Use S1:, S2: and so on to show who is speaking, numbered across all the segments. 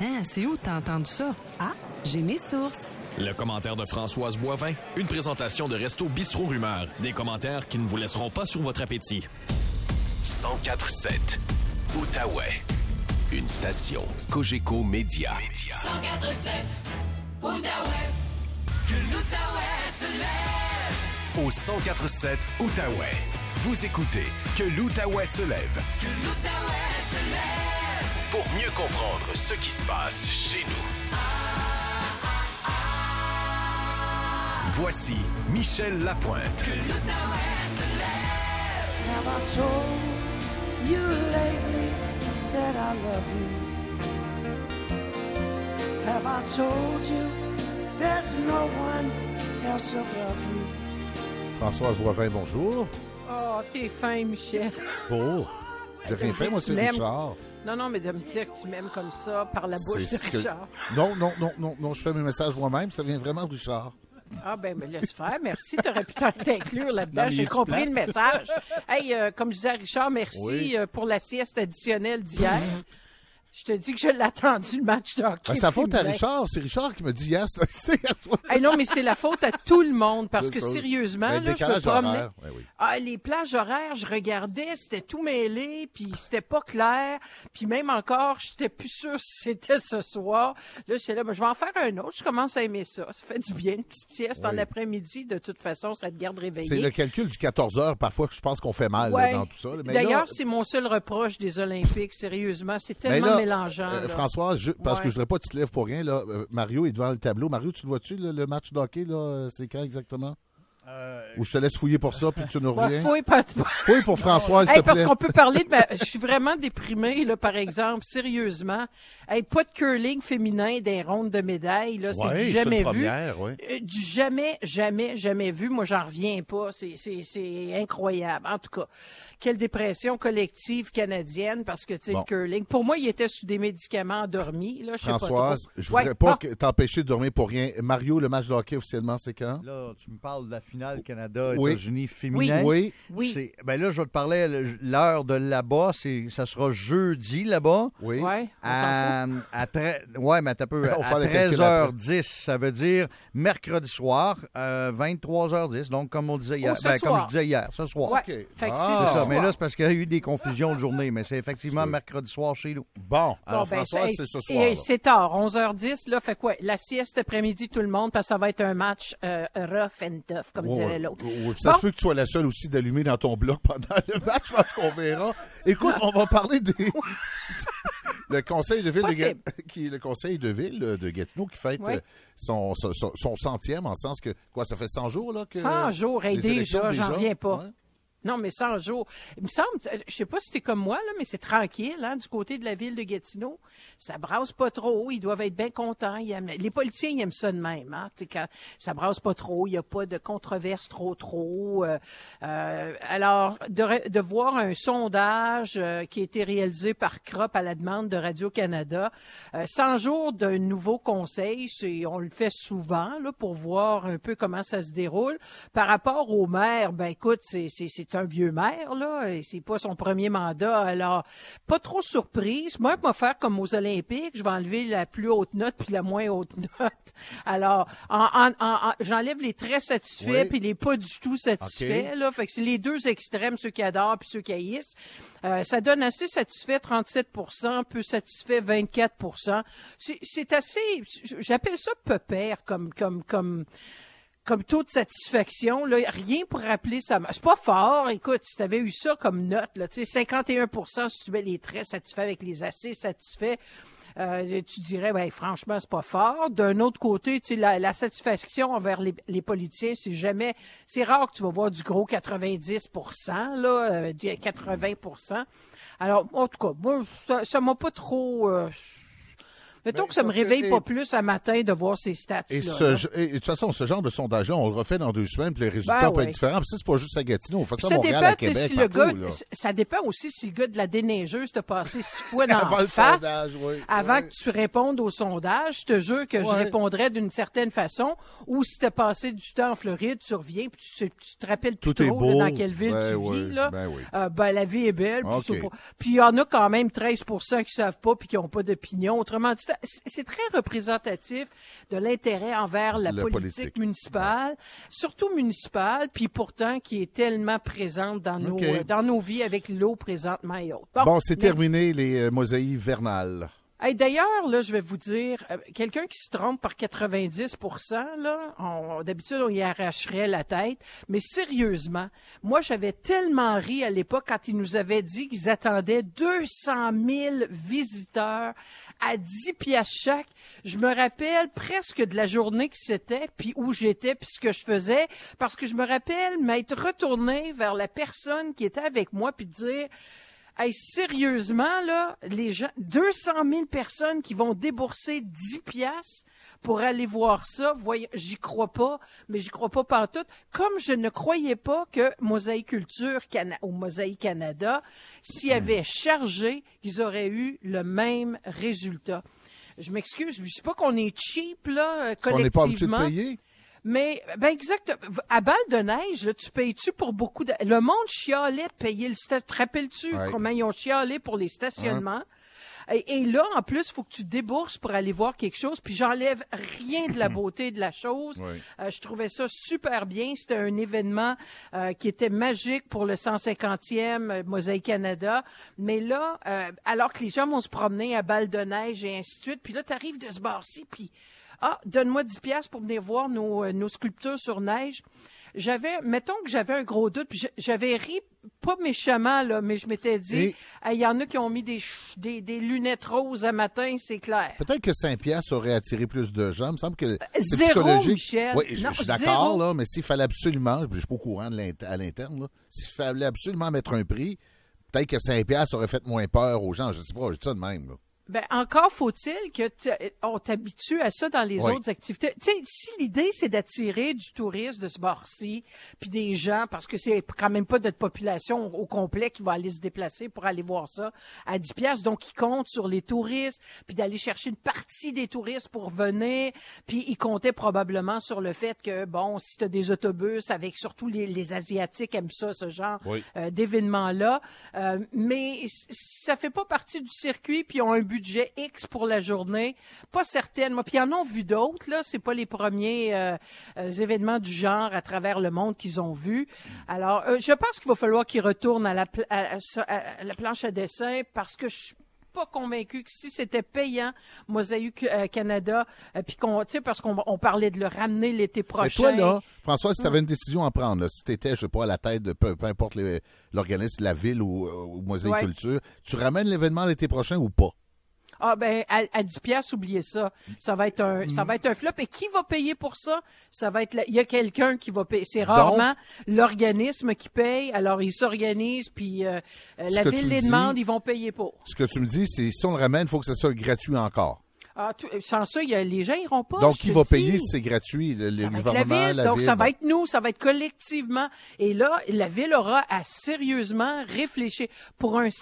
S1: Hein, c'est où t'as entendu ça? Ah, j'ai mes sources.
S2: Le commentaire de Françoise Boivin, une présentation de Resto Bistrot Rumeur. Des commentaires qui ne vous laisseront pas sur votre appétit.
S3: 104.7 Outaouais. Une station Cogeco Média.
S4: 104.7 Outaouais. Que l'Outaouais se lève.
S3: Au 104.7 Outaouais. Vous écoutez Que l'Outaouais se lève.
S4: Que l'Outaouais se lève.
S3: Pour mieux comprendre ce qui se passe chez nous. Voici Michel Lapointe.
S4: Que l'Outaouais se lève.
S5: Have I told you lately that I love you? Have I told you there's no one else above you?
S6: Françoise Boivin, bonjour.
S7: Oh, t'es fin, Michel.
S6: Oh, j'ai rien fait, moi, c'est Richard.
S7: Non, mais de me dire que tu m'aimes comme ça par la bouche de Richard.
S6: Non, je fais mes messages moi-même, ça vient vraiment de Richard.
S7: Ah, ben, me laisse faire. Merci, t'aurais pu t'inclure là-dedans. J'ai compris le message. Hey, comme je disais à Richard, merci pour la sieste additionnelle d'hier. Je te dis que je l'ai attendu, le match de hockey.
S6: C'est la faute à Richard. C'est Richard qui m'a dit hier soir.
S7: Hey, non, mais c'est la faute à tout le monde parce que sérieusement, là, je me promenais.
S6: Oui.
S7: Ah, les plages horaires, je regardais, c'était tout mêlé, puis c'était pas clair, puis même encore, j'étais plus sûre si c'était ce soir. Là, j'étais là, ben, je vais en faire un autre. Je commence à aimer ça. Ça fait du bien, une petite sieste en après-midi. De toute façon, ça te garde réveillé.
S6: C'est le calcul du 14 heures, parfois, que je pense qu'on fait mal là, dans tout ça. Mais
S7: d'ailleurs,
S6: là,
S7: c'est mon seul reproche des Olympiques, sérieusement. C'est tellement mélangeant.
S6: François, parce que je voudrais pas que tu te lèves pour rien, là, Mario est devant le tableau. Mario, tu le vois-tu, le match de hockey, là, c'est quand exactement? Ou je te laisse fouiller pour ça, puis tu nous reviens. Fouille pour François, s'il te plaît.
S7: Parce qu'on peut parler de... Je suis vraiment déprimée, là, par exemple, sérieusement. Hey, pas de curling féminin des rondes de médailles, là, c'est du jamais vu. Du jamais vu. Moi, j'en reviens pas. C'est incroyable. En tout cas, quelle dépression collective canadienne, parce que, tu sais, le curling... Pour moi, il était sous des médicaments endormis, là, je sais pas trop.
S6: Françoise, je voudrais pas t'empêcher de dormir pour rien. Mario, le match de hockey, officiellement, c'est quand?
S8: Là, tu me parles de la finale Canada-États-Unis féminin.
S6: Oui.
S8: Ben là, je vais te parler l'heure de là-bas. Ça sera jeudi là-bas.
S6: Oui.
S7: Ouais, mais
S8: t'as peu. À 13h10, ça veut dire mercredi soir, 23h10. Donc, comme on disait hier. Comme je disais hier, ce soir.
S7: Ouais.
S6: Okay.
S7: Fait que
S8: c'est ça. Mais là, c'est parce qu'il y a eu des confusions de journée. Mais c'est effectivement mercredi soir chez nous.
S6: Bon. Alors, François, c'est ce soir.
S7: Et c'est tard, 11h10. Là, fait quoi? La sieste après-midi, tout le monde, parce que ça va être un match rough and tough, comme dirait l'autre.
S6: Ça se peut que tu sois la seule aussi d'allumer dans ton bloc pendant le match, je pense qu'on verra. Écoute, on va parler le conseil de ville de Gatineau qui fête son 100e, en sens que, quoi, ça fait 100 jours, là?
S7: 100 jours, déjà, j'en reviens pas.
S6: Ouais.
S7: Non, mais 100 jours. Il me semble, je sais pas si t'es comme moi, là, mais c'est tranquille, hein, du côté de la ville de Gatineau. Ça brasse pas trop. Ils doivent être bien contents. Les politiciens, ils aiment ça de même, hein. Tu sais, quand ça brasse pas trop, il y a pas de controverse trop. Alors, de voir un sondage qui a été réalisé par CROP à la demande de Radio-Canada, 100 jours d'un nouveau conseil, on le fait souvent, là, pour voir un peu comment ça se déroule. Par rapport au maire, ben, écoute, c'est un vieux maire, là, et c'est pas son premier mandat, alors pas trop surprise. Moi, je vais faire comme aux Olympiques, je vais enlever la plus haute note puis la moins haute note. Alors, j'enlève les très satisfaits puis les pas du tout satisfaits, là, fait que c'est les deux extrêmes, ceux qui adorent puis ceux qui haïssent. Ça donne assez satisfait 37%, peu satisfait 24%. C'est assez, j'appelle ça pépère comme taux de satisfaction, là, rien pour rappeler ça. C'est pas fort. Écoute, si tu avais eu ça comme note, là, tu sais, 51% si tu mets les très satisfaits avec les assez satisfaits, tu dirais, ben, franchement, c'est pas fort. D'un autre côté, tu sais, la satisfaction envers les politiciens, c'est rare que tu vas voir du gros 90%, là, 80%. Alors, en tout cas, moi, ça m'a pas trop, mettons que ça me réveille pas plus à matin de voir ces stats-là.
S6: Et de toute façon, ce genre de sondage-là, on le refait dans 2 semaines, puis les résultats peuvent être différents. Puis ça, c'est pas juste à Gatineau. On fait ça à Montréal, à Québec,
S7: ça dépend aussi si le gars de la déneigeuse t'a passé 6 fois dans la face avant que tu répondes au sondage. Je te jure que je répondrais d'une certaine façon. Ou si t'as passé du temps en Floride, tu reviens, puis tu te rappelles plus trop là, dans quelle ville tu vis. Là. La vie est belle. Puis il y en a quand même 13% qui savent pas puis qui n'ont pas d'opinion. Autrement dit, c'est très représentatif de l'intérêt envers la politique municipale, surtout municipale, puis pourtant qui est tellement présente dans nos vies avec l'eau présentement et autres.
S6: Bon, c'est terminé les mosaïques vernales.
S7: Hey, d'ailleurs, là, je vais vous dire, quelqu'un qui se trompe par 90%, là, d'habitude, on y arracherait la tête. Mais sérieusement, moi, j'avais tellement ri à l'époque quand ils nous avaient dit qu'ils attendaient 200 000 visiteurs à 10 piastres chaque. Je me rappelle presque de la journée que c'était, puis où j'étais, puis ce que je faisais, parce que je me rappelle m'être retournée vers la personne qui était avec moi, puis de dire... Hey, sérieusement, là, les gens, 200 000 personnes qui vont débourser 10 piastres pour aller voir ça, j'y crois pas, mais j'y crois pas pantoute. Comme je ne croyais pas que Mosaïculture ou Mosaïque Canada, s'ils avaient chargé, ils auraient eu le même résultat. Je m'excuse, je sais pas qu'on est cheap, là, collectivement.
S6: On n'est pas habitué de payer?
S7: Mais, ben exact. À Balle de Neige, là, tu payes-tu pour beaucoup de... Le monde chialait de payer le stationnement. Te rappelles-tu comment ils ont chialé pour les stationnements? Et là, en plus, il faut que tu débourses pour aller voir quelque chose. Puis j'enlève rien de la beauté de la chose. Je trouvais ça super bien. C'était un événement qui était magique pour le 150e Mosaïque Canada. Mais là, alors que les gens vont se promener à Balle de Neige et ainsi de suite, puis là, tu arrives de ce bar-ci, puis... Ah, donne-moi 10 piastres pour venir voir nos sculptures sur neige. Mettons que j'avais un gros doute, puis j'avais ri, pas méchamment, là, mais je m'étais dit, il y en a qui ont mis des lunettes roses à matin, c'est clair.
S6: Peut-être que 5 piastres aurait attiré plus de gens. Il me semble que c'est
S7: zéro,
S6: psychologique.
S7: Michel.
S6: Oui, je suis d'accord, là, mais s'il fallait absolument, je suis pas au courant à l'interne, là, s'il fallait absolument mettre un prix, peut-être que 5 piastres aurait fait moins peur aux gens. Je sais pas, je dis ça de même, là.
S7: Ben, encore faut-il qu'on t'habitue à ça dans les autres activités. Tu sais, si l'idée, c'est d'attirer du tourisme de ce bord-ci, puis des gens, parce que c'est quand même pas notre population au complet qui va aller se déplacer pour aller voir ça à 10 piastres. Donc, ils comptent sur les touristes, puis d'aller chercher une partie des touristes pour venir. Puis, ils comptaient probablement sur le fait que, bon, si tu as des autobus avec surtout les Asiatiques aiment ça, ce genre d'événements-là. Mais ça fait pas partie du circuit, puis ils ont un budget X pour la journée, pas certaine. Puis ils en ont vu d'autres, là. C'est pas les premiers événements du genre à travers le monde qu'ils ont vus. Alors, je pense qu'il va falloir qu'ils retournent à la planche à dessin parce que je suis pas convaincu que si c'était payant, Mosaïque Canada, puis parce qu'on parlait de le ramener l'été prochain.
S6: Mais toi, là, François, si tu avais une décision à prendre, là, si tu étais, je sais pas, à la tête de peu importe l'organisme, la ville ou Mosaïculture, tu ramènes l'événement l'été prochain ou pas?
S7: Ah, ben, à 10 piastres, oubliez ça. Ça va être un flop. Et qui va payer pour ça? Ça va être, il y a quelqu'un qui va payer. C'est rarement l'organisme qui paye. Alors, ils s'organisent, puis, la ville les demande, ils vont payer pour.
S6: Ce que tu me dis, c'est, si on le ramène, il faut que ça soit gratuit encore.
S7: Ah, sans ça, les gens iront pas.
S6: Donc, qui va payer si c'est gratuit? Le gouvernement, la ville?
S7: Donc, ça va être nous, ça va être collectivement. Et là, la ville aura à sérieusement réfléchir. Pour un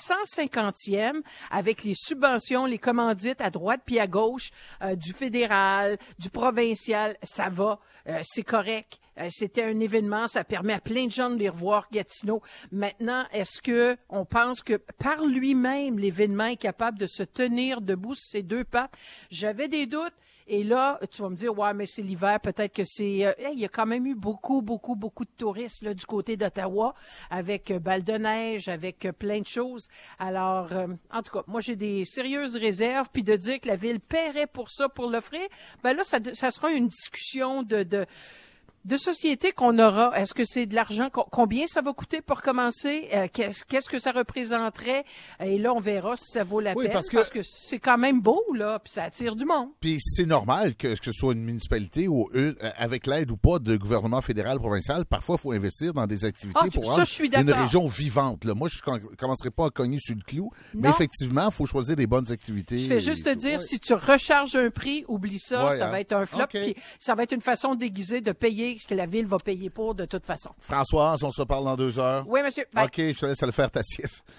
S7: 150e, avec les subventions, les commandites à droite puis à gauche, du fédéral, du provincial, ça va, c'est correct. C'était un événement, ça permet à plein de gens de les revoir, Gatineau. Maintenant, est-ce que on pense que par lui-même, l'événement est capable de se tenir debout sur ses deux pattes? J'avais des doutes. Et là, tu vas me dire, ouais, mais c'est l'hiver, peut-être que c'est... il y a quand même eu beaucoup de touristes là, du côté d'Ottawa, avec Balle de Neige, avec plein de choses. Alors, en tout cas, moi, j'ai des sérieuses réserves. Puis de dire que la ville paierait pour ça, pour l'offrir, ben là, ça sera une discussion de société qu'on aura. Est-ce que c'est de l'argent? Combien ça va coûter pour commencer? Qu'est-ce que ça représenterait? Et là, on verra si ça vaut la peine. Parce que c'est quand même beau, là, puis ça attire du monde.
S6: Puis c'est normal que ce soit une municipalité ou avec l'aide ou pas de gouvernement fédéral, provincial, parfois, il faut investir dans des activités pour rendre une région vivante. Là. Moi, je ne commencerai pas à cogner sur le clou, mais effectivement, il faut choisir des bonnes activités.
S7: Je vais juste te dire, si tu recharges un prix, oublie ça, ça va être un flop. Puis ça va être une façon déguisée de payer ce que la ville va payer pour de toute façon.
S6: Françoise, on se reparle dans 2 heures.
S7: Oui, monsieur. Bye.
S6: OK, je te laisse aller faire ta sieste.